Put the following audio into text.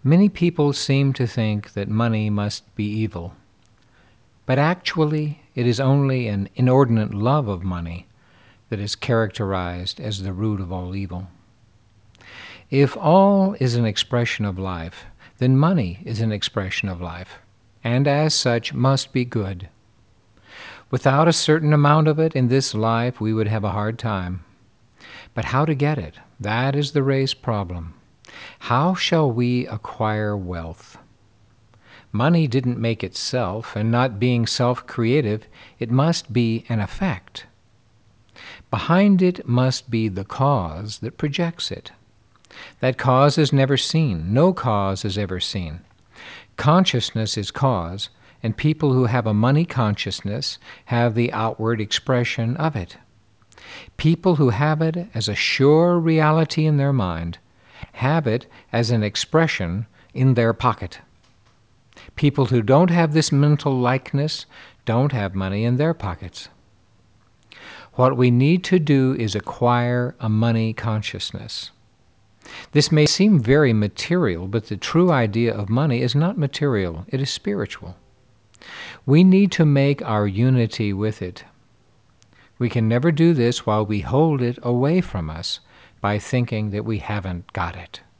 Many people seem to think that money must be evil, but actually it is only an inordinate love of money that is characterized as the root of all evil. If all is an expression of life, then money is an expression of life, and as such must be good. Without a certain amount of it in this life, we would have a hard time. But how to get it? That is the race problem. How shall we acquire wealth? Money didn't make itself, and not being self-creative, it must be an effect. Behind it must be the cause that projects it. That cause is never seen. No cause is ever seen. Consciousness is cause, and people who have a money consciousness have the outward expression of it. People who have it as a sure reality in their mind have it as an expression in their pocket. People who don't have this mental likeness don't have money in their pockets. What we need to do is acquire a money consciousness. This may seem very material, but the true idea of money is not material, it is spiritual. We need to make our unity with it. We can never do this while we hold it away from us by thinking that we haven't got it.